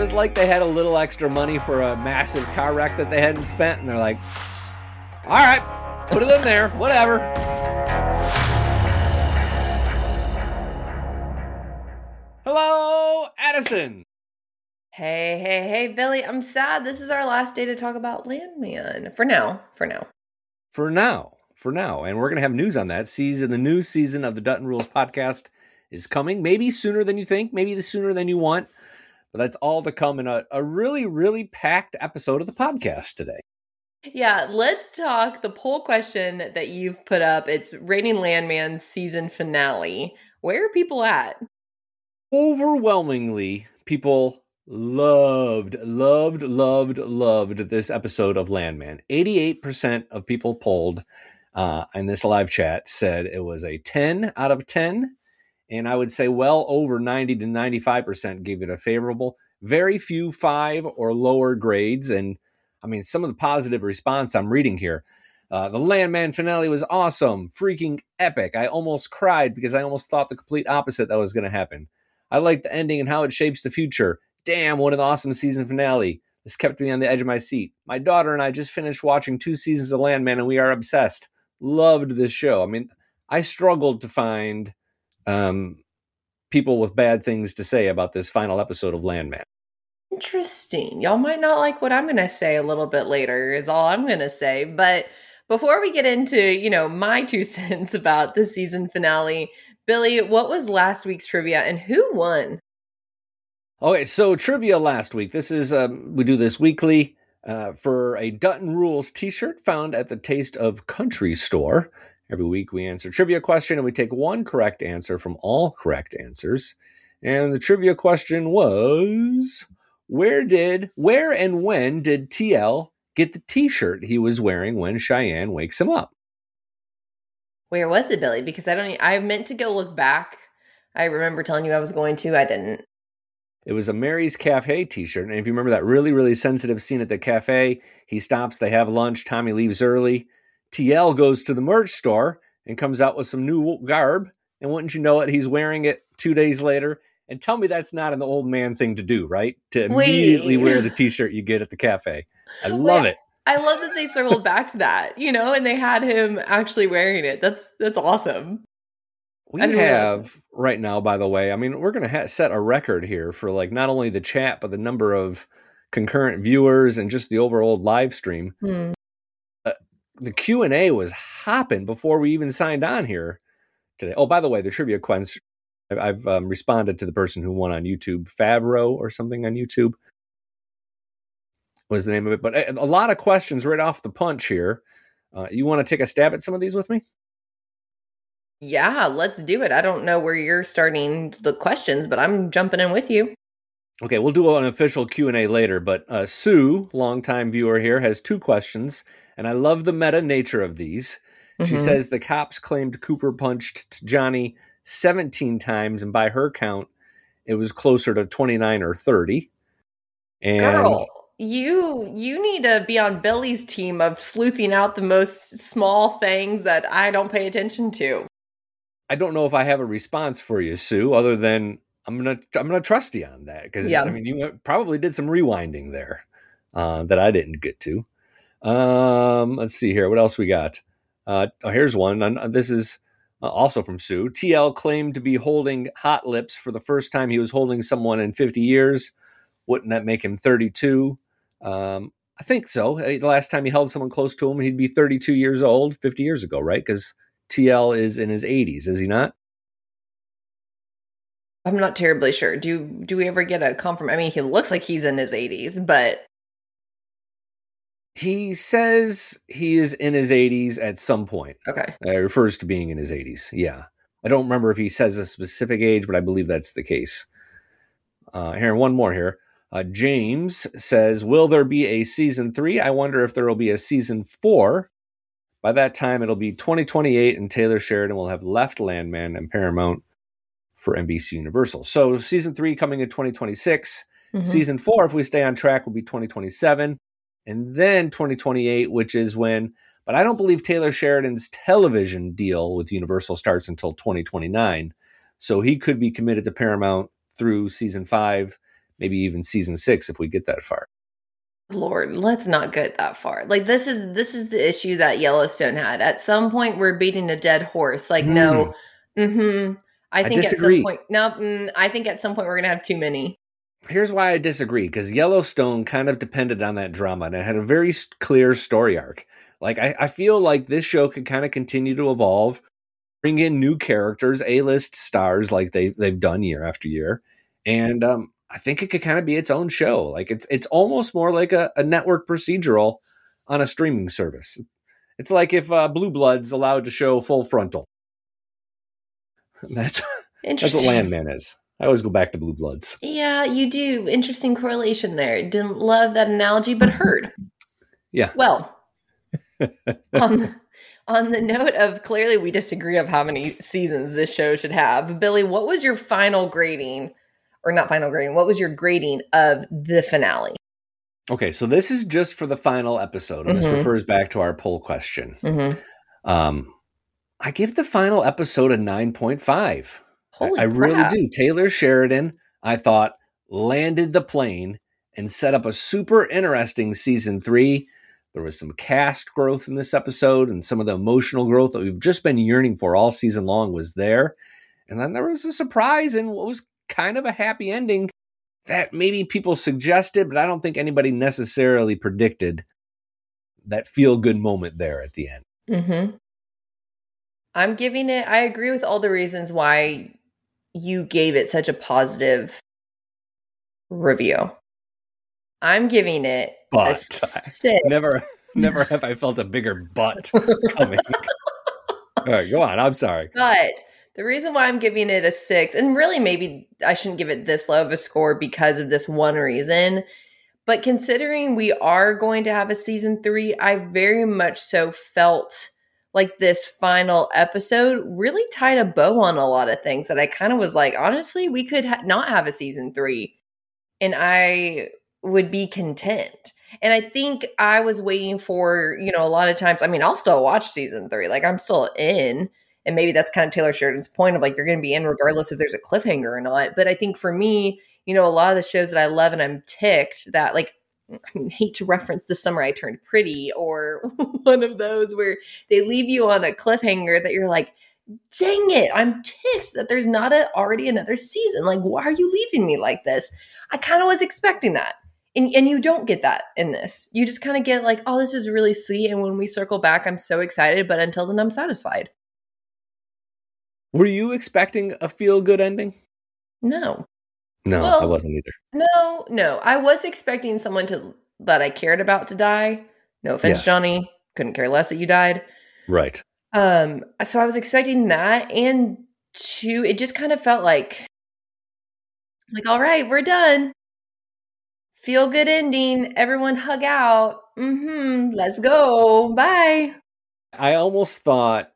was like they had a little extra money for a massive car wreck that they hadn't spent, and they're like, all right, put it in there, whatever. Hello, Addison. Hey, Billy. I'm sad. This is our last day to talk about Landman. For now. And we're going to have news on that. The new season of the Dutton Rules podcast is coming. Maybe sooner than you think. Maybe sooner than you want. But that's all to come in a really, really packed episode of the podcast today. Yeah, let's talk the poll question that you've put up. It's rating Landman's season finale. Where are people at? Overwhelmingly, people loved this episode of Landman. 88% of people polled in this live chat said it was a 10 out of 10. And I would say well over 90 to 95% gave it a favorable. Very few 5 or lower grades. And I mean, some of the positive response I'm reading here. The Landman finale was awesome. Freaking epic. I almost cried because I almost thought the complete opposite that was going to happen. I liked the ending and how it shapes the future. Damn, what an awesome season finale. This kept me on the edge of my seat. My daughter and I just finished watching 2 seasons of Landman and we are obsessed. Loved this show. I mean, I struggled to find people with bad things to say about this final episode of Landman. Interesting. Y'all might not like what I'm going to say a little bit later is all I'm going to say. But before we get into, my 2 cents about the season finale, Billy, what was last week's trivia and who won? Okay, so trivia last week. This is, we do this weekly for a Dutton Rules t-shirt found at the Taste of Country store. Every week we answer a trivia question and we take one correct answer from all correct answers. And the trivia question was, where and when did TL get the t-shirt he was wearing when Cheyenne wakes him up? Where was it, Billy? Because I meant to go look back. I remember telling you I was going to. I didn't. It was a Mary's Cafe t-shirt. And if you remember that really, really sensitive scene at the cafe, he stops, they have lunch, Tommy leaves early. TL goes to the merch store and comes out with some new garb. And wouldn't you know it, he's wearing it 2 days later. And tell me that's not an old man thing to do, right? To immediately wear the t-shirt you get at the cafe. I love it. I love that they circled back to that, and they had him actually wearing it. That's awesome. We have right now, by the way, I mean, we're going to set a record here for like not only the chat, but the number of concurrent viewers and just the overall live stream. The Q&A was hopping before we even signed on here today. Oh, by the way, the trivia question, I've responded to the person who won on YouTube, Favreau or something on YouTube was the name of it. But a lot of questions right off the punch here. You want to take a stab at some of these with me? Yeah, let's do it. I don't know where you're starting the questions, but I'm jumping in with you. Okay, we'll do an official Q&A later, but Sue, longtime viewer here, has 2 questions, and I love the meta nature of these. She says the cops claimed Cooper punched Johnny 17 times, and by her count, it was closer to 29 or 30. And girl, you need to be on Billy's team of sleuthing out the most small things that I don't pay attention to. I don't know if I have a response for you, Sue, other than I'm gonna trust you on that because I mean you probably did some rewinding there that I didn't get to. Let's see here, what else we got? Here's one. This is also from Sue. TL claimed to be holding hot lips for the first time he was holding someone in 50 years. Wouldn't that make him 32? I think so. The last time he held someone close to him, he'd be 32 years old, 50 years ago, right? Because TL is in his 80s, is he not? I'm not terribly sure. Do we ever get a confirmation? I mean, he looks like he's in his 80s, but he says he is in his 80s at some point. Okay. It refers to being in his 80s. Yeah. I don't remember if he says a specific age, but I believe that's the case. Here, one more here. James says, will there be a season 3? I wonder if there will be a season 4. By that time, it'll be 2028, and Taylor Sheridan will have left Landman and Paramount for NBC Universal. So season 3 coming in 2026. Season 4, if we stay on track, will be 2027. And then 2028, which is when, but I don't believe Taylor Sheridan's television deal with Universal starts until 2029. So he could be committed to Paramount through season 5, maybe even season 6 if we get that far. Lord, let's not get that far. Like this is the issue that Yellowstone had. At some point, we're beating a dead horse. Like no, I think at some disagree. point, no, I think at some point we're gonna have too many. Here's why I disagree, because Yellowstone kind of depended on that drama, and it had a very clear story arc. Like I feel like this show could kind of continue to evolve, bring in new characters, A-list stars like they've done year after year, and I think it could kind of be its own show. Like it's almost more like a network procedural on a streaming service. It's like if Blue Bloods allowed to show Full Frontal. That's what Landman is. I always go back to Blue Bloods. Yeah, you do. Interesting correlation there. Didn't love that analogy, but heard. Yeah. Well, on the note of clearly we disagree of how many seasons this show should have, Billy, what was your final grading, or not final grading, what was your grading of the finale? Okay, so this is just for the final episode, and this refers back to our poll question. I give the final episode a 9.5. Holy I crap. really do. Taylor Sheridan, I thought, landed the plane and set up a super interesting season 3. There was some cast growth in this episode, and some of the emotional growth that we've just been yearning for all season long was there. And then there was a surprise and what was kind of a happy ending that maybe people suggested, but I don't think anybody necessarily predicted that feel-good moment there at the end. I'm giving it, I agree with all the reasons why you gave it such a positive review. I'm giving it a 6. Never have I felt a bigger butt coming. All right, go on. I'm sorry. But the reason why I'm giving it a 6, and really maybe I shouldn't give it this low of a score because of this one reason, but considering we are going to have a season 3, I very much so felt like this final episode really tied a bow on a lot of things that I kind of was like, honestly, we could not have a season 3 and I would be content. And I think I was waiting for, a lot of times, I mean, I'll still watch season 3. Like I'm still in, and maybe that's kind of Taylor Sheridan's point of like, you're going to be in regardless if there's a cliffhanger or not. But I think for me, a lot of the shows that I love and I'm ticked that like, I hate to reference The Summer I Turned Pretty or one of those where they leave you on a cliffhanger that you're like, dang it, I'm ticked that there's not already another season. Like, why are you leaving me like this? I kind of was expecting that. And you don't get that in this. You just kind of get like, oh, this is really sweet. And when we circle back, I'm so excited. But until then, I'm satisfied. Were you expecting a feel-good ending? No. No, well, I wasn't either. No. I was expecting someone that I cared about to die. No offense, yes. Johnny. Couldn't care less that you died. Right. So I was expecting that. And 2, it just kind of felt like, all right, we're done. Feel good ending. Everyone hug out. Let's go. Bye. I almost thought,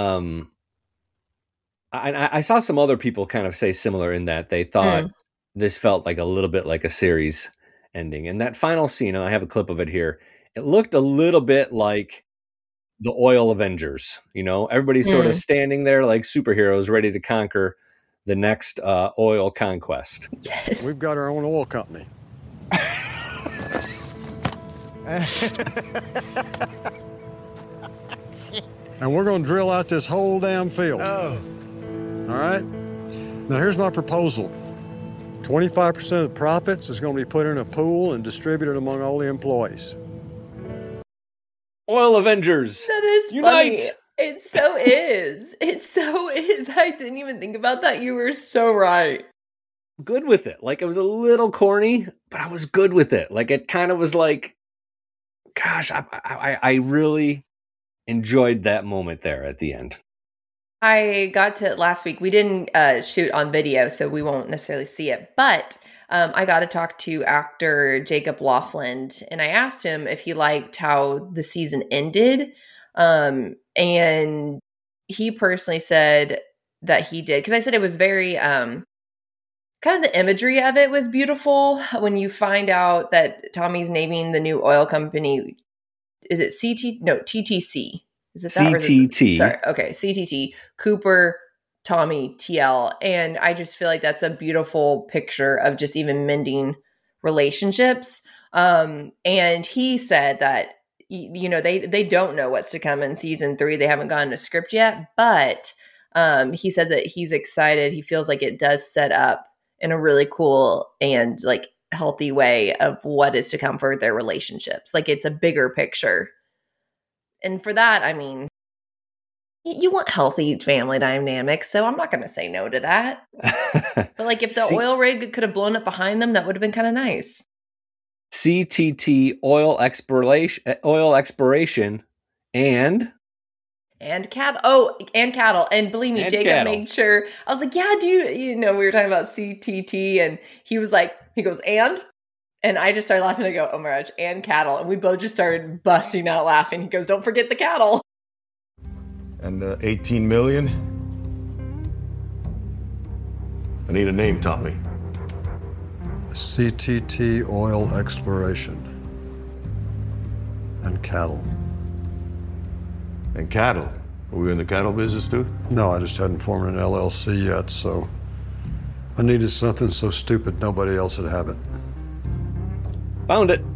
I saw some other people kind of say similar in that they thought this felt like a little bit like a series ending. And that final scene, and I have a clip of it here, it looked a little bit like the Oil Avengers. Everybody's sort of standing there like superheroes ready to conquer the next oil conquest. Yes. We've got our own oil company. And we're going to drill out this whole damn field. Oh. All right? Now, here's my proposal. 25% of the profits is going to be put in a pool and distributed among all the employees. Oil Avengers. That is unite. Funny. It so is. It so is. I didn't even think about that. You were so right. Good with it. Like, it was a little corny, but I was good with it. Like, it kind of was like, gosh, I really enjoyed that moment there at the end. I got to last week. We didn't shoot on video, so we won't necessarily see it. But I got to talk to actor Jacob Laughlin, and I asked him if he liked how the season ended. And he personally said that he did, because I said it was very kind of the imagery of it was beautiful. When you find out that Tommy's naming the new oil company, is it TTC? Is it that? CTT. Sorry. Okay. CTT. Cooper Tommy, TL. And I just feel like that's a beautiful picture of just even mending relationships. And he said that, they don't know what's to come in season 3. They haven't gotten a script yet, but he said that he's excited. He feels like it does set up in a really cool and like healthy way of what is to come for their relationships. Like it's a bigger picture. And for that, I mean, you want healthy family dynamics, so I'm not going to say no to that. But like if the oil rig could have blown up behind them, that would have been kind of nice. CTT oil exploration and cattle. Oh, and cattle. And believe me, Jacob made sure. I was like, yeah, we were talking about CTT, and he was like, he goes, and I just started laughing. I go, oh my gosh, and cattle. And we both just started busting out laughing. He goes, don't forget the cattle. And the 18 million? I need a name, Tommy. CTT Oil Exploration and Cattle. And cattle? Are we in the cattle business too? No, I just hadn't formed an LLC yet, so I needed something so stupid nobody else would have it. Found it.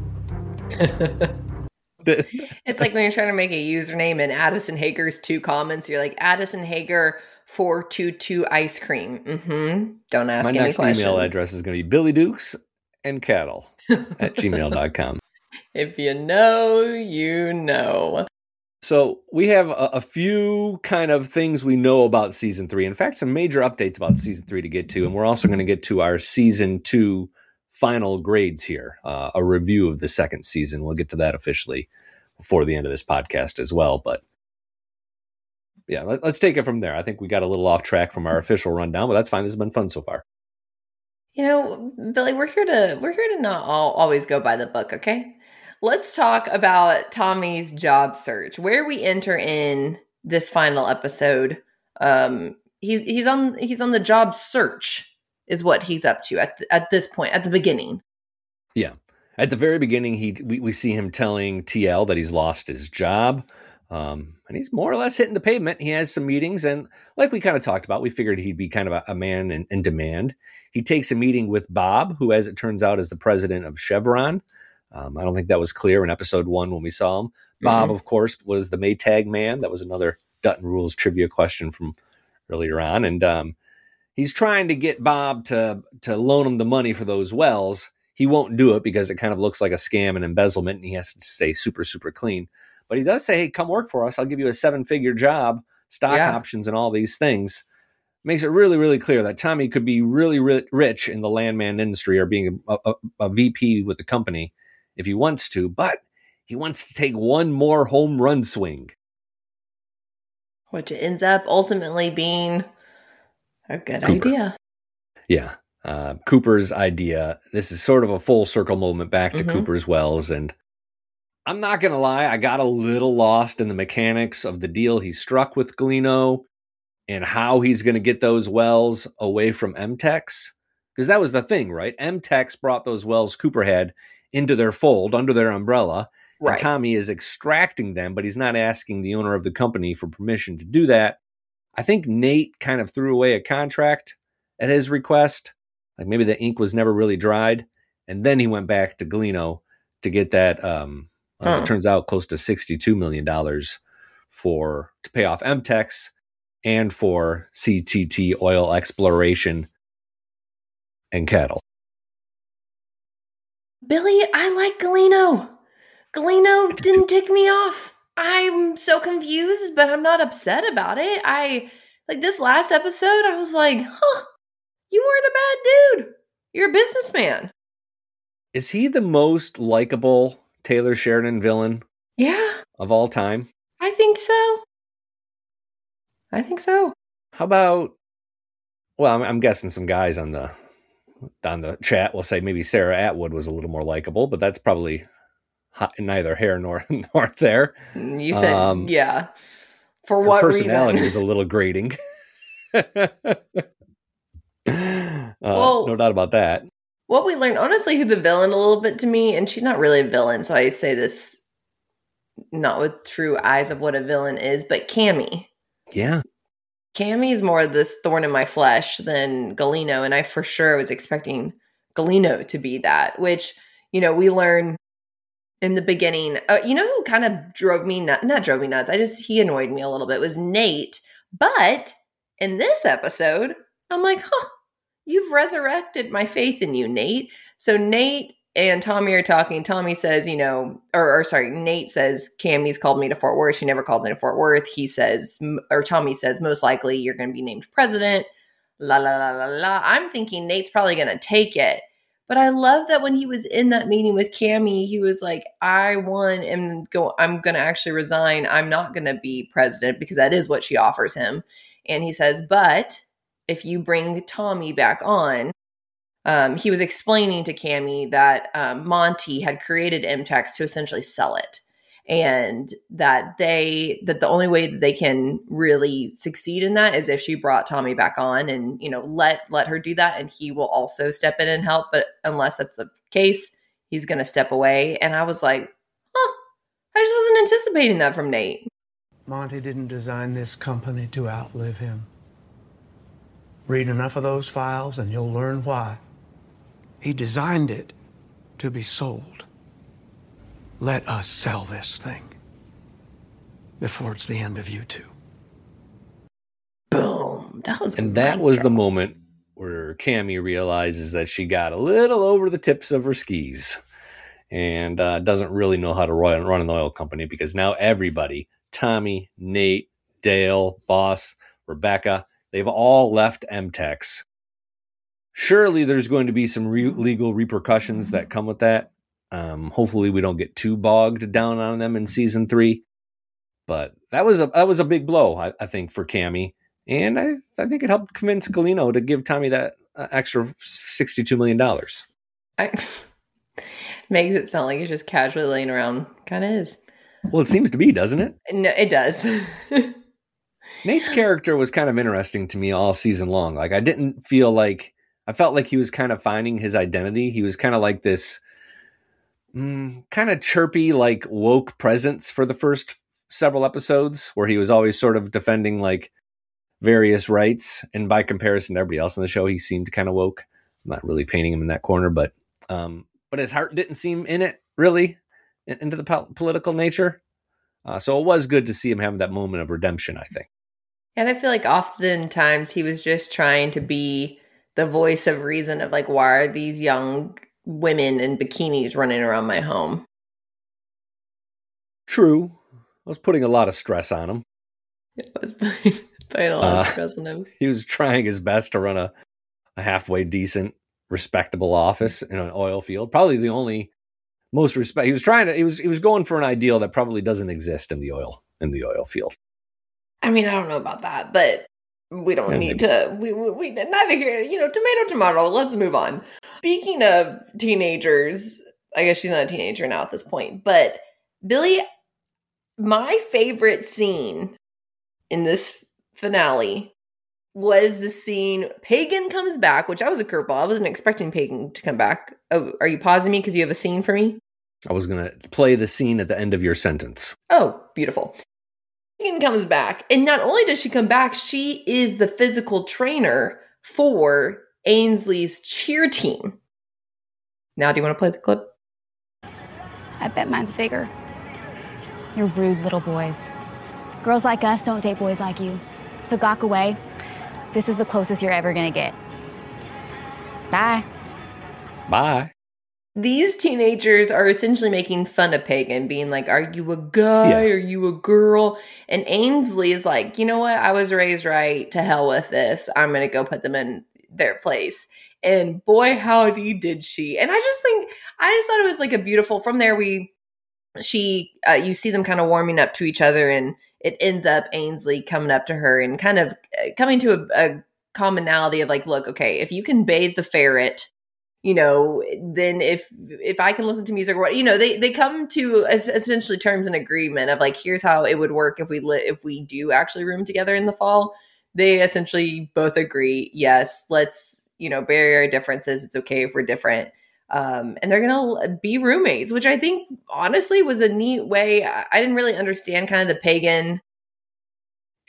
It's like when you're trying to make a username in Addison Hager's 2 comments, you're like, Addison Hager 422 ice cream. Don't ask any questions. My next email address is going to be billydukesandscattle@gmail.com. If you know, you know. So we have a few kind of things we know about season 3. In fact, some major updates about season 3 to get to. And we're also going to get to our season 2 final grades here, a review of the second season. We'll get to that officially before the end of this podcast as well. But yeah, let's take it from there. I think we got a little off track from our official rundown, but that's fine. This has been fun so far. Billy, we're here to not always go by the book, okay? Let's talk about Tommy's job search. Where we enter in this final episode, he's on the job search is what he's up to at this point, at the beginning. Yeah. At the very beginning, we see him telling TL that he's lost his job. And he's more or less hitting the pavement. He has some meetings, and like we kind of talked about, we figured he'd be kind of a man in demand. He takes a meeting with Bob, who, as it turns out, is the president of Chevron. I don't think that was clear in episode 1 when we saw him. Bob, of course, was the Maytag man. That was another Dutton Rules trivia question from earlier on. And he's trying to get Bob to loan him the money for those wells. He won't do it because it kind of looks like a scam and embezzlement, and he has to stay super, super clean. But he does say, hey, come work for us. I'll give you a 7-figure job, stock options, and all these things. Makes it really, really clear that Tommy could be really rich in the landman industry or being a VP with the company if he wants to, but he wants to take one more home run swing. Which ends up ultimately being a good idea. Yeah. Cooper's idea. This is sort of a full circle moment back to Cooper's wells. And I'm not going to lie, I got a little lost in the mechanics of the deal he struck with Galeno and how he's going to get those wells away from MTEX. Because that was the thing, right? MTEX brought those wells Cooper had into their fold, under their umbrella. Right. And Tommy is extracting them, but he's not asking the owner of the company for permission to do that. I think Nate kind of threw away a contract at his request. Like maybe the ink was never really dried. And then he went back to Galeno to get that, as it turns out, close to $62 million to pay off MTEX and for CTT oil exploration and cattle. Billy, I like Galeno. Galeno didn't tick me off. I'm so confused, but I'm not upset about it. Like this last episode, I was like, you weren't a bad dude. You're a businessman. Is he the most likable Taylor Sheridan villain? Yeah. Of all time? I think so. How about, well, I'm guessing some guys on the chat will say maybe Sarah Atwood was a little more likable, but that's probably neither here nor there. You said, yeah. For what reason? Personality is a little grating. No doubt about that. What we learned, honestly, who the villain a little bit to me, and she's not really a villain, so I say this not with true eyes of what a villain is, but Cammy. Yeah. Cammy's more this thorn in my flesh than Galeno, and I for sure was expecting Galeno to be that, which, we learn in the beginning. Who kind of drove me nuts? Not drove me nuts. He annoyed me a little bit, was Nate. But in this episode, I'm like, you've resurrected my faith in you, Nate. So Nate and Tommy are talking. Tommy says, Nate says, Cammy's called me to Fort Worth. She never called me to Fort Worth. Tommy says, most likely you're going to be named president. La, la, la, la, la. I'm thinking Nate's probably going to take it. But I love that when he was in that meeting with Cammy, he was like, I won and I'm going to actually resign. I'm not going to be president, because that is what she offers him. And he says, but if you bring Tommy back on, he was explaining to Cammy that Monty had created MTEX to essentially sell it, and that the only way that they can really succeed in that is if she brought Tommy back on and, let her do that, and he will also step in and help. But unless that's the case, he's going to step away. And I was like, I just wasn't anticipating that from Nate. Monty didn't design this company to outlive him. Read enough of those files and you'll learn why. He designed it to be sold. Let us sell this thing before it's the end of you two. Boom. That was the moment where Cammy realizes that she got a little over the tips of her skis and doesn't really know how to run an oil company, because now everybody, Tommy, Nate, Dale, Boss, Rebecca, they've all left MTEX. Surely there's going to be some legal repercussions that come with that. Hopefully we don't get too bogged down on them in season 3. But that was a big blow, I think, for Cammy. And I think it helped convince Galeno to give Tommy that extra $62 million. Makes it sound like he's just casually laying around. Kind of is. Well, it seems to be, doesn't it? No, it does. Nate's character was kind of interesting to me all season long. Like, I felt like he was kind of finding his identity. He was kind of like this kind of chirpy, like woke presence for the first several episodes, where he was always sort of defending like various rights. And by comparison to everybody else on the show, he seemed kind of woke. I'm not really painting him in that corner, but his heart didn't seem in it really into the political nature. So it was good to see him have that moment of redemption, I think. And I feel like oftentimes he was just trying to be the voice of reason of like, why are these young women in bikinis running around my home? True. I was putting a lot of stress on him. It was putting a lot of stress on him. He was trying his best to run a halfway decent, respectable office in an oil field. Probably the only most respect. He was going for an ideal that probably doesn't exist in the oil field. I mean, I don't know about that, but we don't need to. We neither here. Tomato. Let's move on. Speaking of teenagers, I guess she's not a teenager now at this point, but Billy, my favorite scene in this finale was the scene Pagan comes back, which I was a curveball. I wasn't expecting Pagan to come back. Oh, are you pausing me because you have a scene for me? I was going to play the scene at the end of your sentence. Oh, beautiful. Pagan comes back, and not only does she come back, she is the physical trainer for Ainsley's cheer team. Now, do you want to play the clip? I bet mine's bigger. You're rude little boys. Girls like us don't date boys like you. So gawk away. This is the closest you're ever gonna get. Bye. Bye. These teenagers are essentially making fun of Pagan, being like, are you a guy? Are you a girl? And Ainsley is like, you know what? I was raised right. To hell with this. I'm going to go put them in their place. And boy, howdy did she. And I just thought it was like a beautiful, from there you see them kind of warming up to each other, and it ends up Ainsley coming up to her and kind of coming to a commonality of like, look, okay, if you can bathe the ferret, then if I can listen to music or what, they come to essentially terms and agreement of like, here's how it would work if we do actually room together in the fall. They essentially both agree, yes, let's, bury our differences. It's okay if we're different. And they're going to be roommates, which I think honestly was a neat way. I didn't really understand kind of the Pagan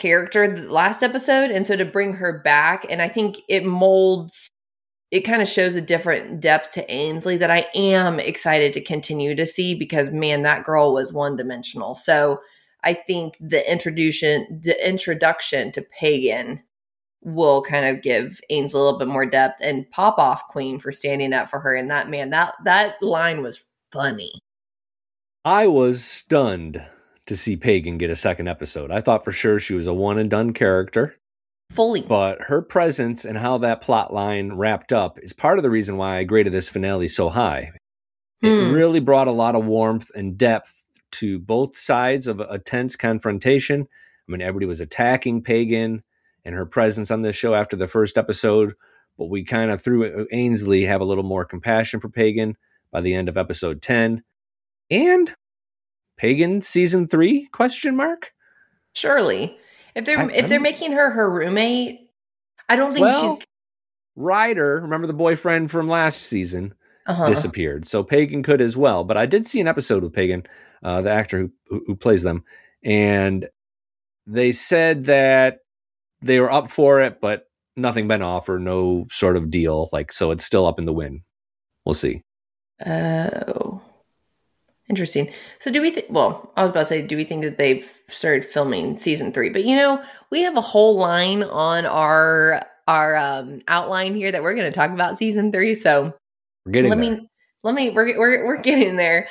character the last episode. And so to bring her back, and I think it kind of shows a different depth to Ainsley that I am excited to continue to see, because man, that girl was one dimensional. So I think the introduction to Pagan will kind of give Ainsley a little bit more depth, and pop off Queen for standing up for her. And that, man, that line was funny. I was stunned to see Pagan get a second episode. I thought for sure she was a one and done character. Fully. But her presence and how that plot line wrapped up is part of the reason why I graded this finale so high. It really brought a lot of warmth and depth to both sides of a tense confrontation. I mean, everybody was attacking Pagan and her presence on this show after the first episode, but we kind of, through Ainsley, have a little more compassion for Pagan by the end of episode 10. And Pagan season 3, question mark? Surely. If they're making her roommate, I don't think she's... Ryder, remember the boyfriend from last season, disappeared. So Pagan could as well. But I did see an episode with Pagan, the actor who plays them. And they said that they were up for it, but nothing been offered, no sort of deal. So it's still up in the wind. We'll see. Oh, interesting. So do we think, I was about to say, do we think that they've started filming season 3? But we have a whole line on our outline here that we're going to talk about season 3. So we're getting there. We're getting there.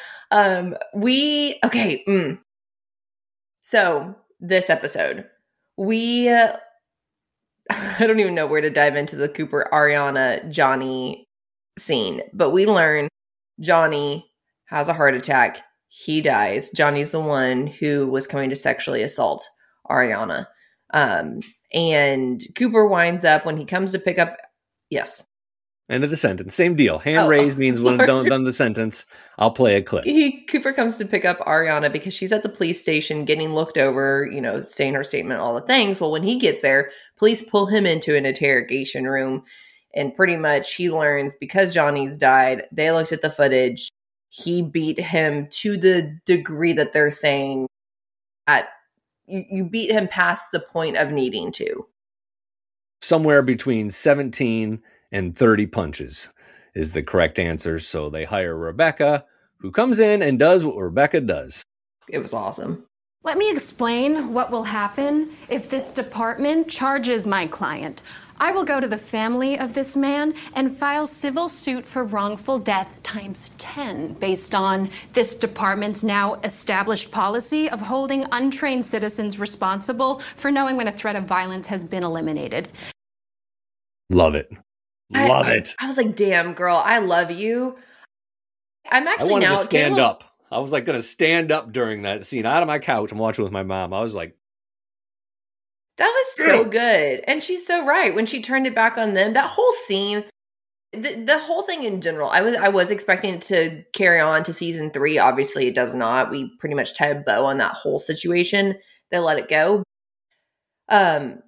So this episode, I don't even know where to dive into the Cooper, Ariana, Johnny scene, but we learn Johnny has a heart attack. He dies. Johnny's the one who was coming to sexually assault Ariana. And Cooper winds up when he comes to pick up. Yes. End of the sentence. Same deal. Hand raised means when I'm done the sentence, I'll play a clip. Cooper comes to pick up Ariana because she's at the police station getting looked over, saying her statement, all the things. Well, when he gets there, police pull him into an interrogation room. And pretty much he learns because Johnny's died, they looked at the footage. He beat him to the degree that they're saying you beat him past the point of needing to. Somewhere between 17 and 30 punches is the correct answer. So they hire Rebecca, who comes in and does what Rebecca does. It was awesome. Let me explain what will happen if this department charges my client. I will go to the family of this man and file civil suit for wrongful death times 10 based on this department's now established policy of holding untrained citizens responsible for knowing when a threat of violence has been eliminated. Love it. Love it. I was like, damn, girl, I love you. I'm actually I wanted to stand up. I was going to stand up during that scene out of my couch and watch it with my mom. I was like, that was so good. And she's so right. When she turned it back on them, that whole scene, the whole thing in general, I was expecting it to carry on to season 3. Obviously, it does not. We pretty much tied a bow on that whole situation. They let it go. That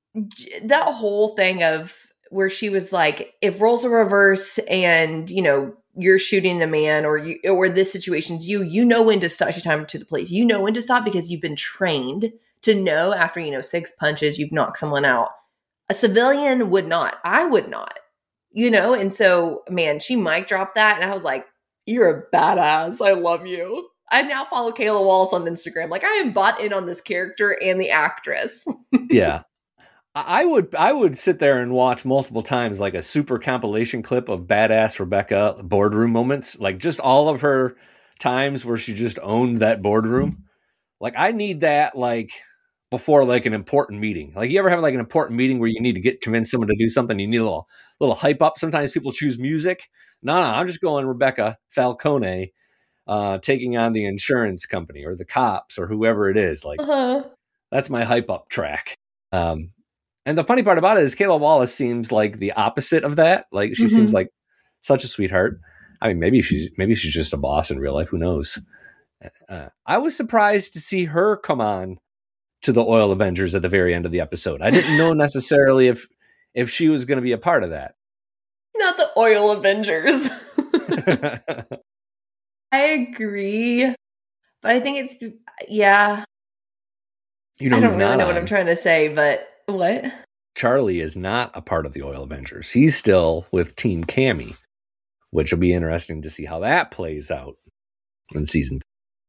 whole thing of where she was like, if roles are reverse and, you're shooting a man or this situation's you know when to stop. She timed to the police. You know when to stop because you've been trained to know after, 6 punches, you've knocked someone out. A civilian would not. I would not, And so, man, she mic dropped that. And I was like, you're a badass. I love you. I now follow Kayla Wallace on Instagram. I am bought in on this character and the actress. Yeah. I would sit there and watch multiple times, a super compilation clip of badass Rebecca boardroom moments, just all of her times where she just owned that boardroom. I need that, before an important meeting. You ever have an important meeting where you need to convince someone to do something? You need a little hype up. Sometimes people choose music. No, I'm just going Rebecca Falcone, taking on the insurance company or the cops or whoever it is. That's my hype up track. And the funny part about it is Kayla Wallace seems like the opposite of that. She seems like such a sweetheart. I mean, maybe she's just a boss in real life. Who knows? I was surprised to see her come on to the Oil Avengers at the very end of the episode. I didn't know necessarily if she was going to be a part of that. Not the Oil Avengers. I agree. But I think it's, yeah. You know, I who's don't really not know what on? I'm trying to say, but what? Charlie is not a part of the Oil Avengers. He's still with Team Cammy, which will be interesting to see how that plays out in season 3.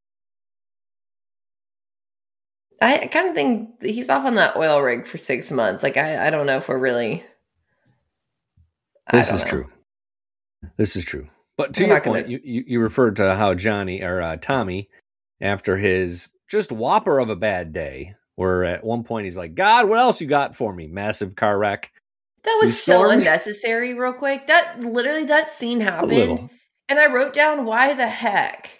I kind of think he's off on that oil rig for 6 months. Like, I don't know if we're really. This is true. This is true. But to your point, you referred to how Johnny or Tommy, after his just whopper of a bad day, where at one point he's like, God, what else you got for me? Massive car wreck. That was so unnecessary, real quick. That scene happened. And I wrote down, why the heck?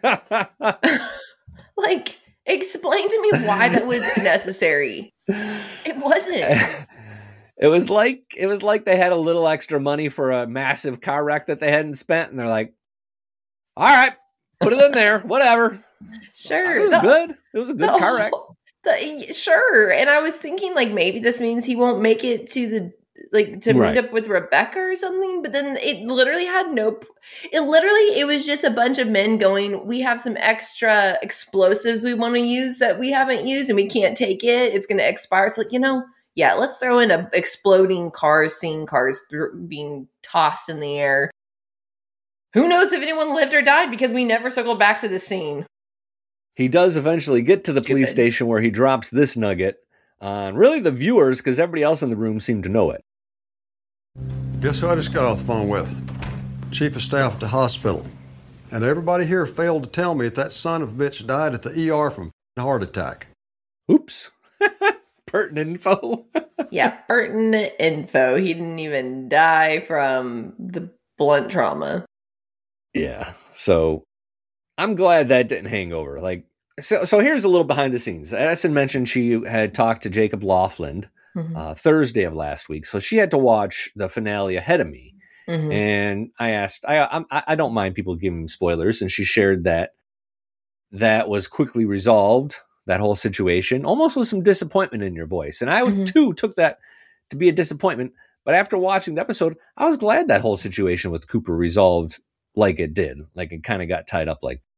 Like, explain to me why that was necessary. It wasn't. It was like they had a little extra money for a massive car wreck that they hadn't spent, and they're like, all right, put it in there, whatever. Sure. It was good. It was a good car wreck. Sure. And I was thinking, like, maybe this means he won't make it to meet up with Rebecca or something. But then it literally it was just a bunch of men going, we have some extra explosives we want to use that we haven't used and we can't take it. It's going to expire. So, yeah, let's throw in a exploding cars, seeing cars being tossed in the air. Who knows if anyone lived or died, because we never circled back to the scene. He does eventually get to the police station where he drops this nugget on really the viewers, because everybody else in the room seemed to know it. Guess who I just got off the phone with? Chief of staff at the hospital. And everybody here failed to tell me that son of a bitch died at the ER from a heart attack. Oops. Pertinent info. Yeah, pertinent info. He didn't even die from the blunt trauma. Yeah. So I'm glad that didn't hang over. So here's a little behind the scenes. Addison mentioned she had talked to Jacob Laughlin Thursday of last week. So she had to watch the finale ahead of me. Mm-hmm. And I asked, I don't mind people giving spoilers. And she shared that was quickly resolved, that whole situation, almost with some disappointment in your voice. And I too took that to be a disappointment. But after watching the episode, I was glad that whole situation with Cooper resolved like it did. Like it kind of got tied up like.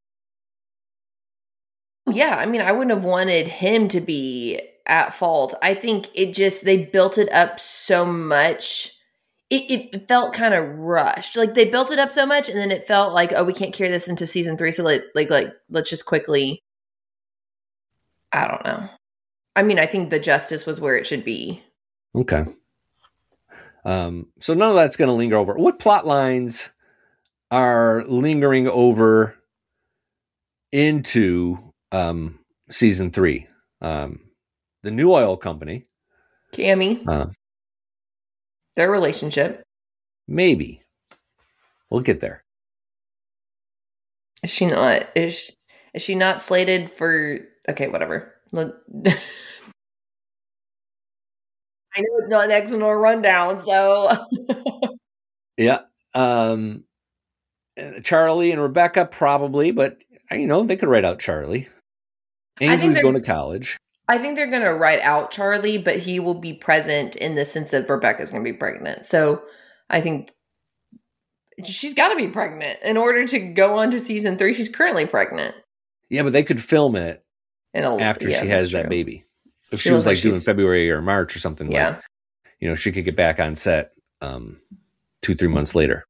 Yeah, I mean, I wouldn't have wanted him to be at fault. I think they built it up so much. It felt kind of rushed. Like they built it up so much and then it felt like, oh, we can't carry this into season 3. So let's just quickly. I don't know. I mean, I think the justice was where it should be. Okay. So none of that's going to linger over. What plot lines are lingering over into season 3? The new oil company. Cammy. Their relationship. Maybe. We'll get there. Is she not slated for... Okay, whatever. I know it's not an X nor rundown, so... Yeah. Charlie and Rebecca probably, but they could write out Charlie. Ainsley's going to college. I think they're going to write out Charlie, but he will be present in the sense that Rebecca's going to be pregnant. So I think she's got to be pregnant in order to go on to season 3. She's currently pregnant. Yeah, but they could film it after she has that baby. If she was doing February or March or something, yeah. She could get back on set 2-3 months later.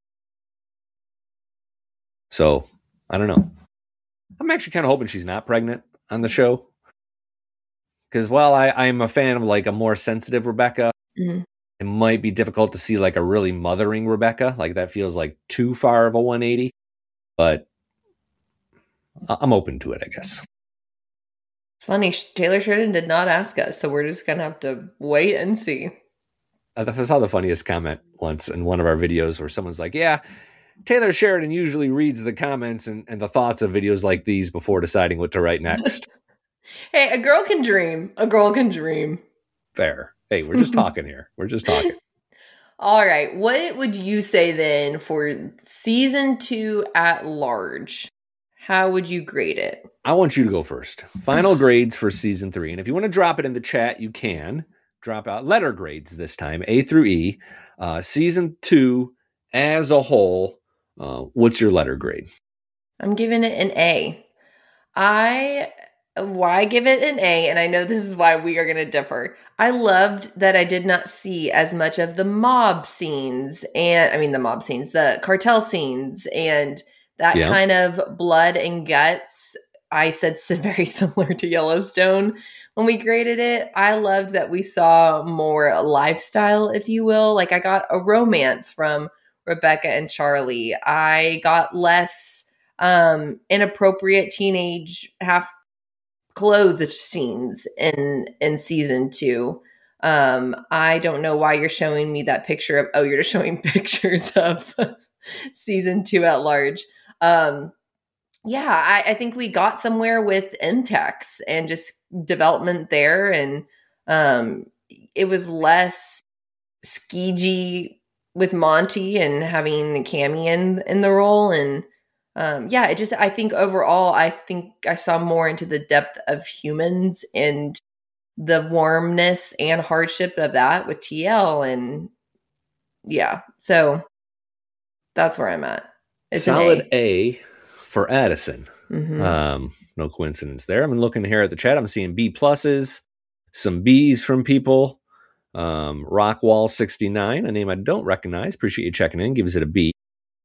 So I don't know. I'm actually kind of hoping she's not pregnant on the show. Because while I'm a fan of a more sensitive Rebecca, it might be difficult to see a really mothering Rebecca. That feels too far of a 180. But I'm open to it, I guess. It's funny. Taylor Sheridan did not ask us, so we're just going to have to wait and see. I saw the funniest comment once in one of our videos where someone's like, yeah, Taylor Sheridan usually reads the comments and the thoughts of videos like these before deciding what to write next. Hey, a girl can dream. A girl can dream. Fair. Hey, we're just talking here. We're just talking. All right. What would you say then for season 2 at large? How would you grade it? I want you to go first. Final grades for season 3. And if you want to drop it in the chat, you can. Drop out letter grades this time, A through E. Season 2 as a whole, what's your letter grade? I'm giving it an A. I why give it an A? And I know this is why we are going to differ. I loved that I did not see as much of the mob scenes the cartel scenes and that kind of blood and guts. I said very similar to Yellowstone when we graded it. I loved that we saw more lifestyle, if you will. Like I got a romance from Rebecca and Charlie. I got less inappropriate teenage half clothed scenes in season 2. I don't know why you're showing me that picture of, you're just showing pictures of season 2 at large. I think we got somewhere with Intex and just development there. And it was less skeegee with Monty and having Cammy in the role. And I think overall, I think I saw more into the depth of humans and the warmness and hardship of that with TL. And so that's where I'm at. It's solid A for Addison. Mm-hmm. No coincidence there. I'm looking here at the chat. I'm seeing B pluses, some B's from people. Rockwall 69, a name I don't recognize. Appreciate you checking in. Gives it a B.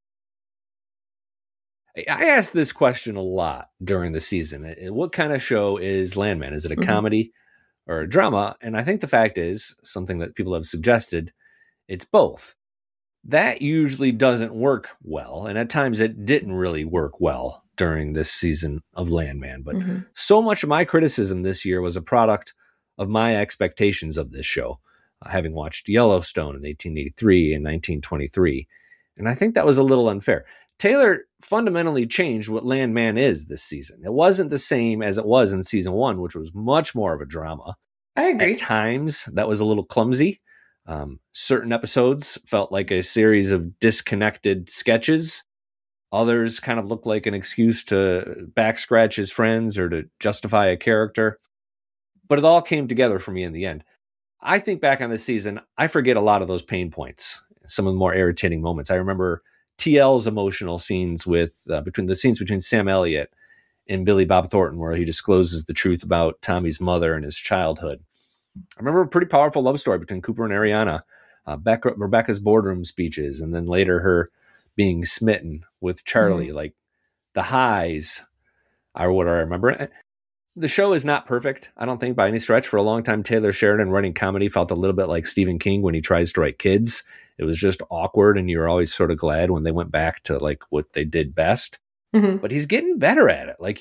I asked this question a lot during the season. What kind of show is Landman? Is it a comedy or a drama? And I think the fact is, something that people have suggested, it's both. That usually doesn't work well, and at times it didn't really work well during this season of Landman. But so much of my criticism this year was a product of my expectations of this show, having watched Yellowstone in 1883 and 1923. And I think that was a little unfair. Taylor fundamentally changed what Landman is this season. It wasn't the same as it was in season 1, which was much more of a drama. I agree. At times, that was a little clumsy. Certain episodes felt like a series of disconnected sketches. Others kind of looked like an excuse to back scratch his friends or to justify a character. But it all came together for me in the end. I think back on this season, I forget a lot of those pain points, some of the more irritating moments. I remember TL's emotional scenes between Sam Elliott and Billy Bob Thornton, where he discloses the truth about Tommy's mother and his childhood. I remember a pretty powerful love story between Cooper and Ariana, Rebecca's boardroom speeches, and then later her being smitten with Charlie. Like the highs are what I remember. The show is not perfect, I don't think, by any stretch. For a long time, Taylor Sheridan writing comedy felt a little bit like Stephen King when he tries to write kids. It was just awkward, and you were always sort of glad when they went back to like what they did best. But he's getting better at it. Like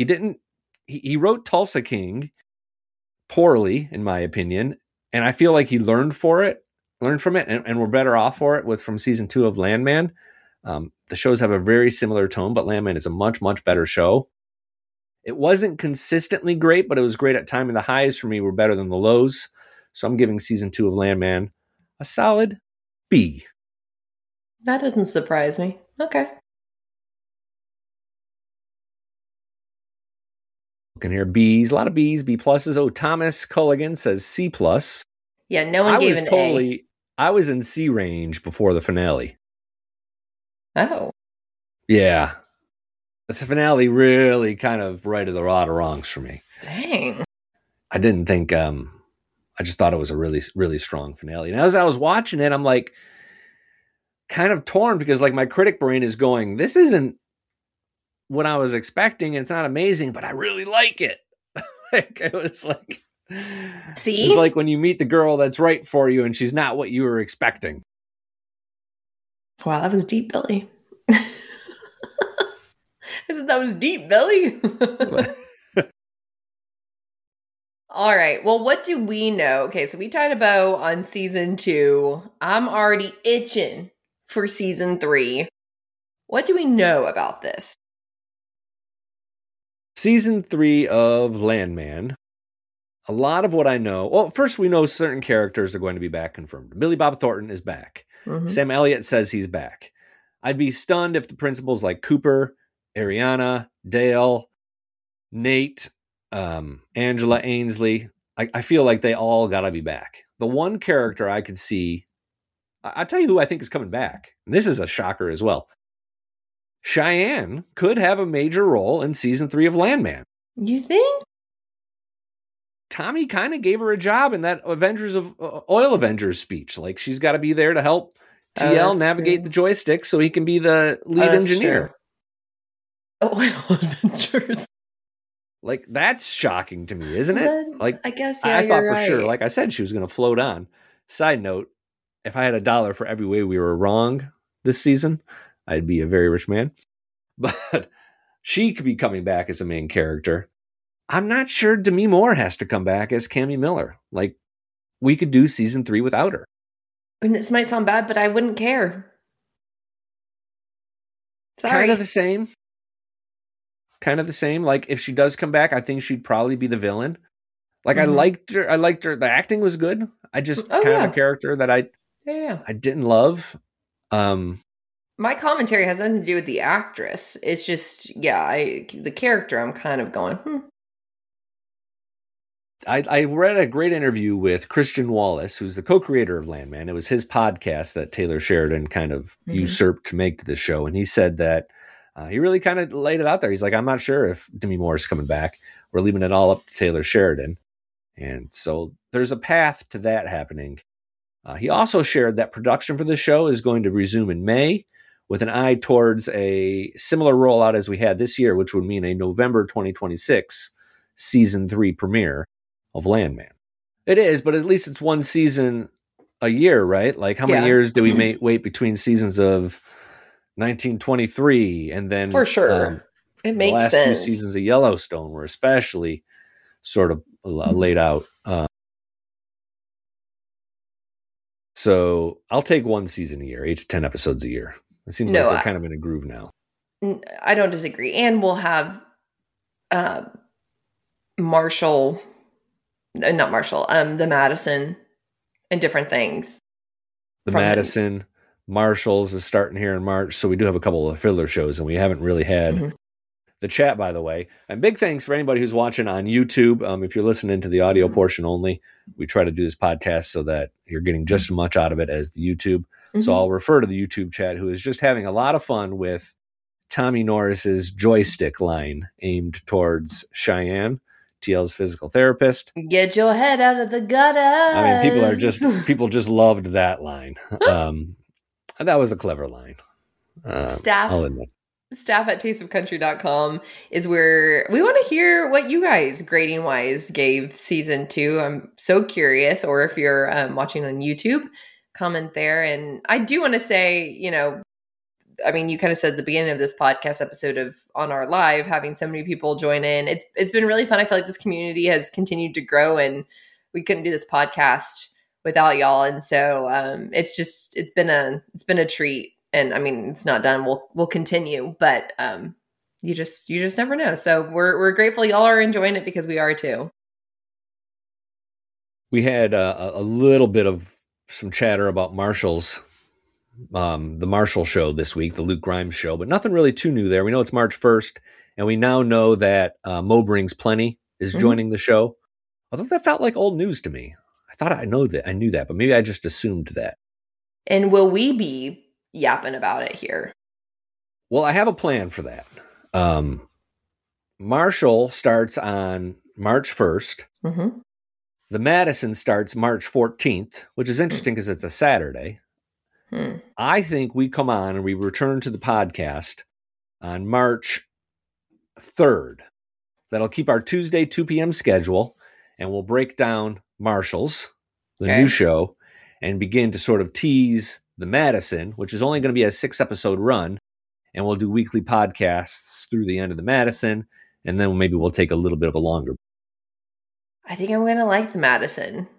he wrote Tulsa King poorly, in my opinion, and I feel like he learned from it, and we're better off for it from season 2 of Landman. The shows have a very similar tone, but Landman is a much, much better show. It wasn't consistently great, but it was great at time, and the highs for me were better than the lows. So I'm giving season 2 of Landman a solid B. That doesn't surprise me. Okay. Looking here, B's, a lot of B's, B pluses. Oh, Thomas Culligan says C plus. Yeah, no one gave an A. I was in C range before the finale. Oh. Yeah. The finale really kind of righted a lot of wrongs for me. Dang. I didn't think, I just thought it was a really, really strong finale. And as I was watching it, I'm like kind of torn because like my critic brain is going, this isn't what I was expecting. It's not amazing, but I really like it. Like it was like, see, it's like when you meet the girl that's right for you and she's not what you were expecting. Wow, that was deep, Billy. I said that was deep, Billy. All right. Well, what do we know? Okay, so we tied a bow on season 2. I'm already itching for season 3. What do we know about this? Season 3 of Landman. A lot of what I know. Well, first we know certain characters are going to be back confirmed. Billy Bob Thornton is back. Sam Elliott says he's back. I'd be stunned if the principals like Cooper, Ariana, Dale, Nate, Angela Ainsley, I feel like they all got to be back. The one character I could see, I'll tell you who I think is coming back. And this is a shocker as well. Cheyenne could have a major role in season 3 of Landman. You think? Tommy kind of gave her a job in that Oil Avengers speech. Like, she's got to be there to help TL navigate the joystick so he can be the lead engineer. Oil Avengers. Like, that's shocking to me, isn't it? Like, I guess, yeah, I thought for right. sure, like I said, she was going to float on. Side note, if I had $1 for every way we were wrong this season, I'd be a very rich man. But she could be coming back as a main character. I'm not sure Demi Moore has to come back as Cammy Miller. Like, we could do season 3 without her. And this might sound bad, but I wouldn't care. Sorry. Kind of the same. Like, if she does come back, I think she'd probably be the villain. Like, I liked her. The acting was good. I just of a character that I didn't love. My commentary has nothing to do with the actress. It's just, the character, I'm kind of going, I read a great interview with Christian Wallace, who's the co-creator of Landman. It was his podcast that Taylor Sheridan kind of usurped to make to the show. And he said that he really kind of laid it out there. He's like, I'm not sure if Demi Moore is coming back. We're leaving it all up to Taylor Sheridan. And so there's a path to that happening. He also shared that production for the show is going to resume in May with an eye towards a similar rollout as we had this year, which would mean a November 2026 season 3 premiere of Landman. It is, but at least it's one season a year, right? Like, how many years do we wait between seasons of 1923 and then for sure it makes the last sense. 2 seasons of Yellowstone were especially sort of laid out. So I'll take one season a year, 8 to 10 episodes a year. It seems like they're kind of in a groove now. I don't disagree. And we'll have the Madison and different things. The Madison, Marshalls is starting here in March. So we do have a couple of filler shows, and we haven't really had the chat, by the way. And big thanks for anybody who's watching on YouTube. If you're listening to the audio portion only, we try to do this podcast so that you're getting just as much out of it as the YouTube. So I'll refer to the YouTube chat, who is just having a lot of fun with Tommy Norris's joystick line aimed towards Cheyenne, TL's physical therapist. Get your head out of the gutter. I mean, people just loved that line. That was a clever line. I'll admit. Staff at tasteofcountry.com is where we want to hear what you guys grading wise gave season 2. I'm so curious. Or if you're watching on YouTube, comment there. And I do want to say, I mean, you kind of said at the beginning of this podcast episode of on our live, having so many people join in. It's been really fun. I feel like this community has continued to grow, and we couldn't do this podcast without y'all. And so it's been a treat. And I mean, it's not done. We'll continue, but you just never know. So we're grateful y'all are enjoying it, because we are too. We had a little bit of some chatter about Marshall's, the Marshall show this week, the Luke Grimes show, but nothing really too new there. We know it's March 1st, and we now know that Mo Brings Plenty is joining the show. Although that felt like old news to me. I thought I knew that, but maybe I just assumed that. And will we be yapping about it here? Well, I have a plan for that. Marshall starts on March 1st. The Madison starts March 14th, which is interesting because it's a Saturday. I think we come on and we return to the podcast on March 3rd. That'll keep our Tuesday 2 p.m. schedule, and we'll break down Marshall's, the new show, and begin to sort of tease the Madison, which is only going to be a 6-episode run, and we'll do weekly podcasts through the end of the Madison, and then maybe we'll take a little bit of a longer. I think I'm going to like the Madison.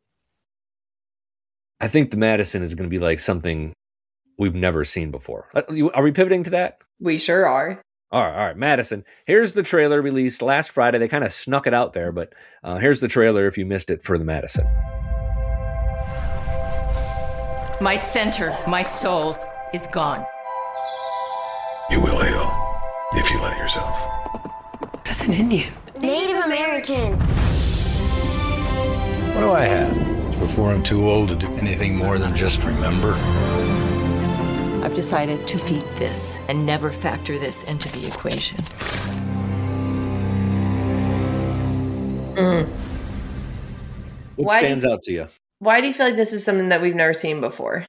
I think the Madison is going to be like something we've never seen before. Are we pivoting to that? We sure are. All right. Madison. Here's the trailer released last Friday. They kind of snuck it out there, but here's the trailer if you missed it for the Madison. My center, my soul, is gone. You will heal, if you let yourself. That's an Indian. Native American. What do I have? Before I'm too old to do anything more than just remember. I've decided to feed this and never factor this into the equation. What stands out to you? Why do you feel like this is something that we've never seen before?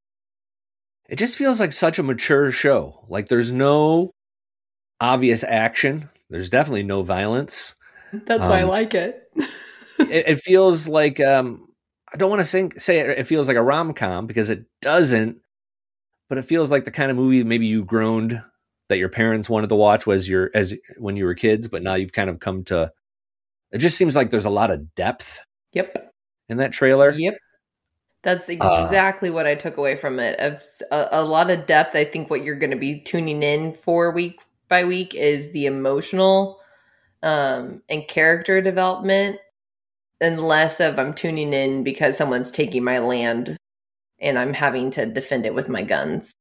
It just feels like such a mature show. Like there's no obvious action. There's definitely no violence. That's why I like it. It feels like, I don't want to say it feels like a rom-com because it doesn't, but it feels like the kind of movie maybe you groaned that your parents wanted to watch when you were kids, but now you've kind of come to, it just seems like there's a lot of depth. Yep. In that trailer. Yep. That's exactly what I took away from it. Of a lot of depth. I think what you're going to be tuning in for week by week is the emotional and character development, and less of I'm tuning in because someone's taking my land and I'm having to defend it with my guns.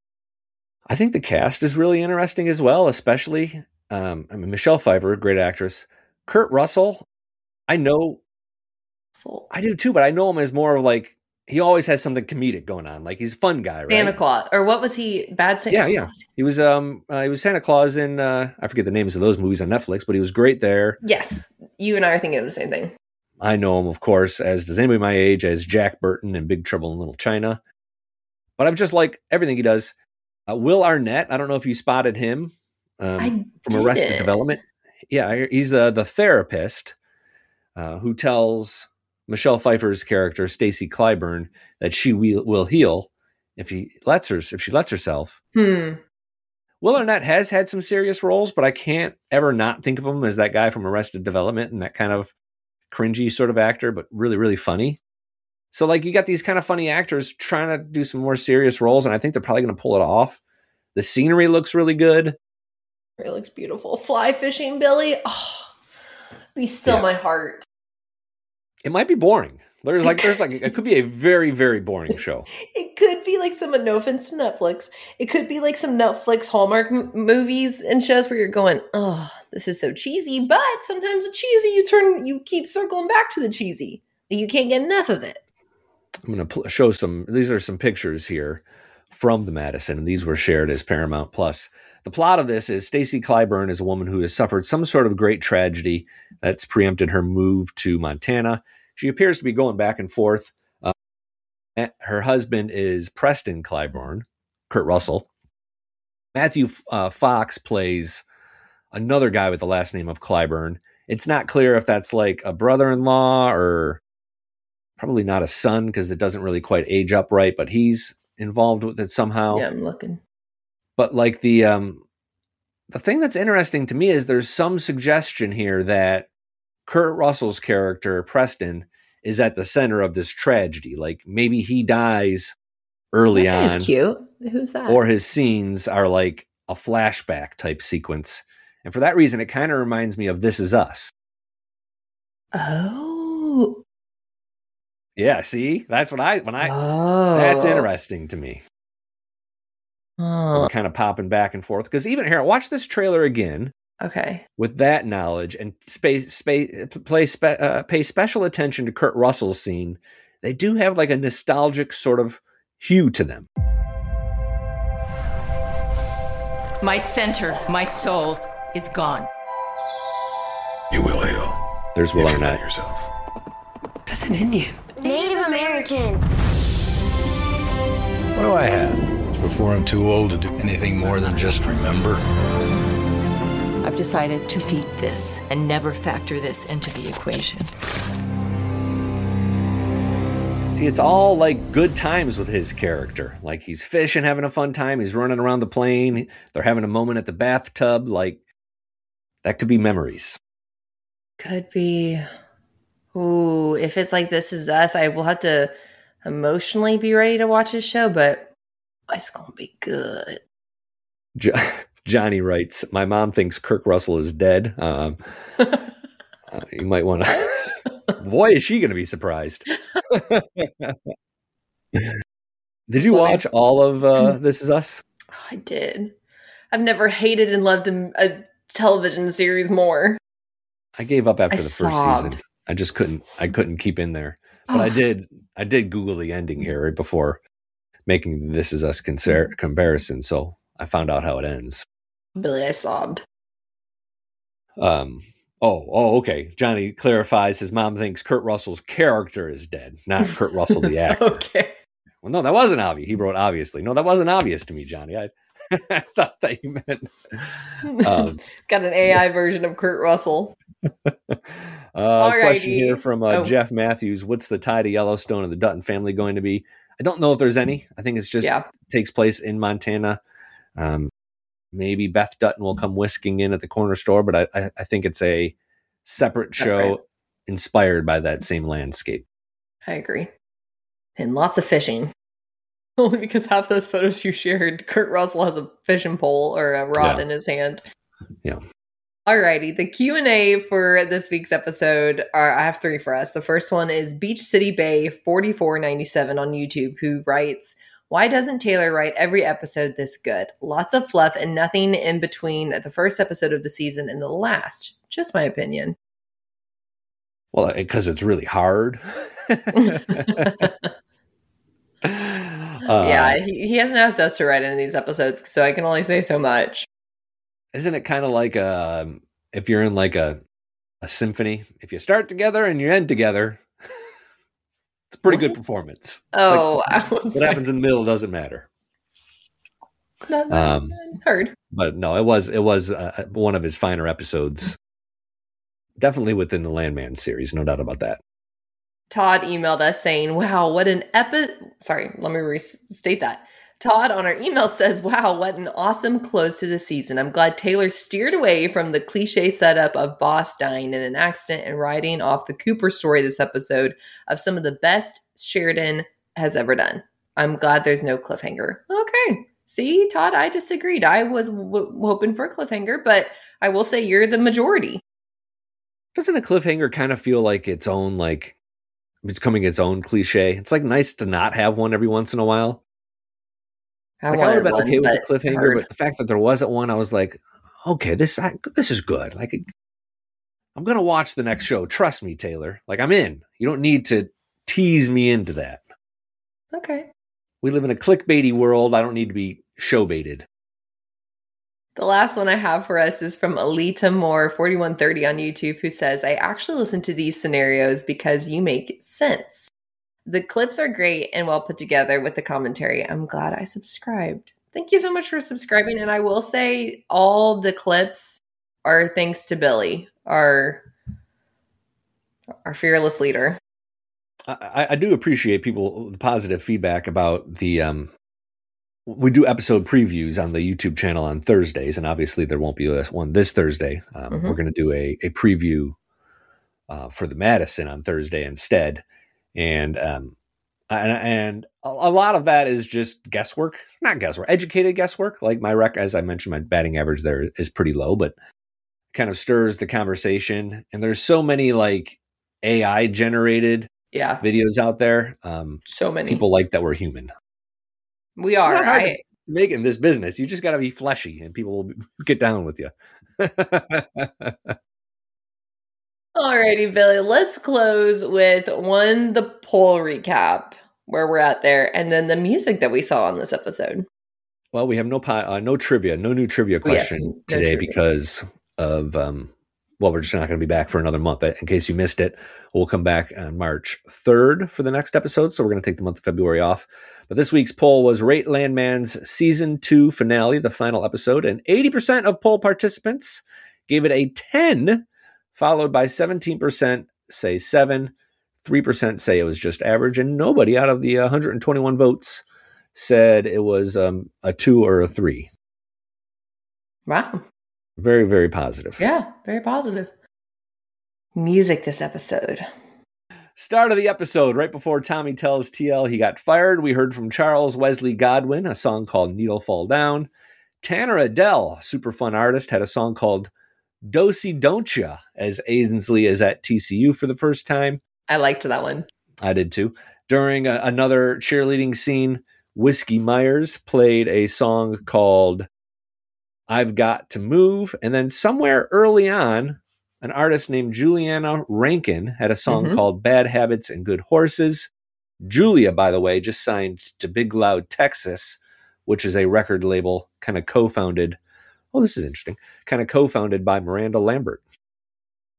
I think the cast is really interesting as well, especially Michelle Pfeiffer, great actress. Kurt Russell, I know. I do too, but I know him as more of like, he always has something comedic going on. Like he's a fun guy, right? Santa Claus, or what was he? Bad Santa Claus? Yeah. He was Santa Claus in I forget the names of those movies on Netflix, but he was great there. Yes, you and I are thinking of the same thing. I know him, of course, as does anybody my age, as Jack Burton in Big Trouble in Little China. But I've just like everything he does. Will Arnett, I don't know if you spotted him from Arrested Development. Yeah, he's the therapist who tells Michelle Pfeiffer's character, Stacy Clyburn, that she will heal if she lets herself. Will Arnett has had some serious roles, but I can't ever not think of him as that guy from Arrested Development and that kind of cringy sort of actor, but really, really funny. So like you got these kind of funny actors trying to do some more serious roles, and I think they're probably going to pull it off. The scenery looks really good. It looks beautiful. Fly fishing, Billy. Oh, be still my heart. It might be boring. It could be a very, very boring show. It could be like no offense to Netflix. It could be like some Netflix Hallmark movies and shows where you're going, oh, this is so cheesy. But sometimes the cheesy, you keep circling back to the cheesy. You can't get enough of it. I'm going to show these are some pictures here from the Madison, and these were shared as Paramount Plus. The plot of this is Stacy Clyburn is a woman who has suffered some sort of great tragedy that's preempted her move to Montana. She appears to be going back and forth. Her husband is Preston Clyburn, Kurt Russell. Matthew Fox plays another guy with the last name of Clyburn. It's not clear if that's like a brother-in-law or probably not a son because it doesn't really quite age up right, but he's involved with it somehow. Yeah, I'm looking. But like the thing that's interesting to me is there's some suggestion here that Kurt Russell's character, Preston, is at the center of this tragedy. Like maybe he dies early on. He's cute. Who's that? Or his scenes are like a flashback type sequence. And for that reason, it kind of reminds me of This Is Us. Oh. Yeah, see? That's that's interesting to me. We're kind of popping back and forth. Because even here, watch this trailer again. Okay. With that knowledge and pay special attention to Kurt Russell's scene, they do have like a nostalgic sort of hue to them. My center, my soul is gone. You will heal. There's Will Arnett. Yourself. That's an Indian. Native American. What do I have? Before I'm too old to do anything more than just remember. I've decided to feed this and never factor this into the equation. See, it's all like good times with his character. Like he's fishing, having a fun time. He's running around the plane. They're having a moment at the bathtub. Like that could be memories. Could be. Ooh, if it's like This Is Us, I will have to emotionally be ready to watch this show, but it's going to be good. Johnny writes, my mom thinks Kurt Russell is dead. You might want to... Boy, is she going to be surprised. Did you watch all of This Is Us? I did. I've never hated and loved a television series more. I gave up after the first season. I just couldn't keep in there. But I did Google the ending here right before making This Is Us comparison. So I found out how it ends. Billy, I sobbed. Okay. Johnny clarifies his mom thinks Kurt Russell's character is dead, not Kurt Russell the actor. Okay. Well, no, that wasn't obvious. He wrote obviously. No, that wasn't obvious to me, Johnny. I thought that you meant. Got an AI version of Kurt Russell. Question here from Jeff Matthews. What's the tie to Yellowstone and the Dutton family going to be? I don't know if there's any. I think it's just takes place in Montana. Maybe Beth Dutton will come whisking in at the corner store, but I think it's a separate show inspired by that same landscape. I agree. And lots of fishing. Only because half those photos you shared, Kurt Russell has a fishing pole or a rod in his hand. Yeah. Alrighty, the Q&A for this week's episode I have 3 for us. The first one is Beach City Bay 4497 on YouTube, who writes, why doesn't Taylor write every episode this good? Lots of fluff and nothing in between the first episode of the season and the last. Just my opinion. Well, because it's really hard. Yeah, he hasn't asked us to write any of these episodes, so I can only say so much. Isn't it kind of like if you're in like a symphony, if you start together and you end together, it's a pretty good performance. Oh, what happens in the middle doesn't matter. Heard. But no, it was one of his finer episodes. Definitely within the Landman series, no doubt about that. Todd emailed us saying, wow, what an Sorry, let me restate that. Todd on our email says, wow, what an awesome close to the season. I'm glad Taylor steered away from the cliche setup of Boss dying in an accident and writing off the Cooper story this episode of some of the best Sheridan has ever done. I'm glad there's no cliffhanger. Okay. See, Todd, I disagreed. I was hoping for a cliffhanger, but I will say you're the majority. Doesn't a cliffhanger kind of feel like its own, like, it's becoming its own cliche? It's like nice to not have one every once in a while. I would have been okay with the cliffhanger, but the fact that there wasn't one, I was like, okay, this is good. Like, I'm going to watch the next show. Trust me, Taylor. Like, I'm in. You don't need to tease me into that. Okay. We live in a clickbaity world. I don't need to be show baited. The last one I have for us is from Alita Moore 4130 on YouTube, who says, I actually listen to these scenarios because you make sense. The clips are great and well put together with the commentary. I'm glad I subscribed. Thank you so much for subscribing. And I will say all the clips are thanks to Billy, our fearless leader. I do appreciate the positive feedback about the... we do episode previews on the YouTube channel on Thursdays, and obviously there won't be one this Thursday. We're going to do a preview for the Madison on Thursday instead. And a lot of that is just guesswork, not guesswork, educated guesswork. Like as I mentioned, my batting average there is pretty low, but kind of stirs the conversation. And there's so many like AI generated videos out there. So many people like that we're human. We are making this business. You just got to be fleshy, and people will get down with you. Alrighty, Billy, let's close with the poll recap, where we're at there, and then the music that we saw on this episode. Well, we have no trivia, no new trivia question today because of, we're just not going to be back for another month. In case you missed it, we'll come back on March 3rd for the next episode, so we're going to take the month of February off. But this week's poll was Rate Landman's Season 2 finale, the final episode, and 80% of poll participants gave it a 10, followed by 17% say 7, 3% say it was just average, and nobody out of the 121 votes said it was a 2 or a 3. Wow. Very, very positive. Yeah, very positive. Music this episode. Start of the episode, right before Tommy tells TL he got fired, we heard from Charles Wesley Godwin, a song called Needle Fall Down. Tanner Adell, super fun artist, had a song called Dosey Don't Ya, as Ainsley is at TCU for the first time. I liked that one. I did too. During another cheerleading scene, Whiskey Myers played a song called I've Got to Move. And then somewhere early on, an artist named Juliana Rankin had a song called Bad Habits and Good Horses. Julia, by the way, just signed to Big Loud Texas, which is a record label kind of co-founded. Oh, this is interesting. Kind of co-founded by Miranda Lambert.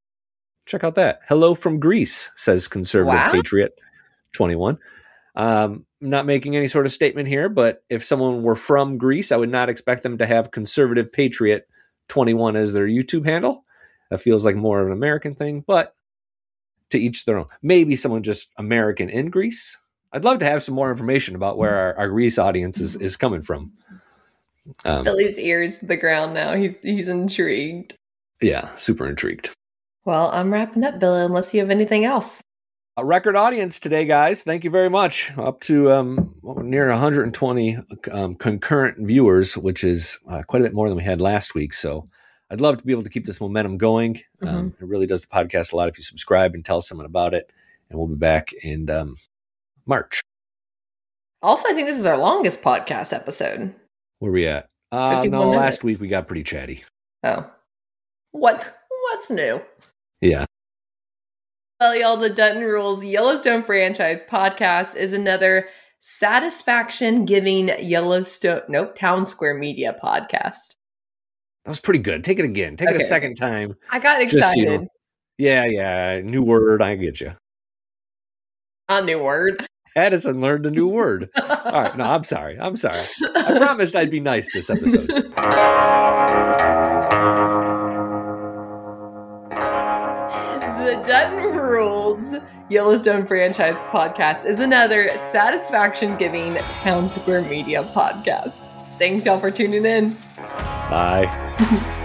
check out that. Hello from Greece, says Conservative Wow. Patriot 21. Not making any sort of statement here, but if someone were from Greece, I would not expect them to have Conservative Patriot 21 as their YouTube handle. That feels like more of an American thing, but to each their own. Maybe someone just American in Greece. I'd love to have some more information about where our Greece audience is coming from. Billy's ears to the ground now. He's intrigued. Yeah, super intrigued. Well, I'm wrapping up, Billy, unless you have anything else. A record audience today, guys. Thank you very much. Up to near 120 concurrent viewers, which is quite a bit more than we had last week. So I'd love to be able to keep this momentum going. It really does the podcast a lot if you subscribe and tell someone about it. And we'll be back in March. Also, I think this is our longest podcast episode. Where are we at? 51 No, minutes. last week we got pretty chatty. Oh. What's new? Yeah. Well, y'all, the Dutton Rules Yellowstone franchise podcast is another satisfaction-giving Town Square Media podcast. That was pretty good. Take it again. Take it a second time. I got Just so excited. you know. Yeah. New word. I get you. A new word. Addison learned a new word. All right. No, I'm sorry. I promised I'd be nice this episode. The Dutton Rules Yellowstone franchise podcast is another satisfaction-giving Town Square Media podcast. Thanks, y'all, for tuning in. Bye.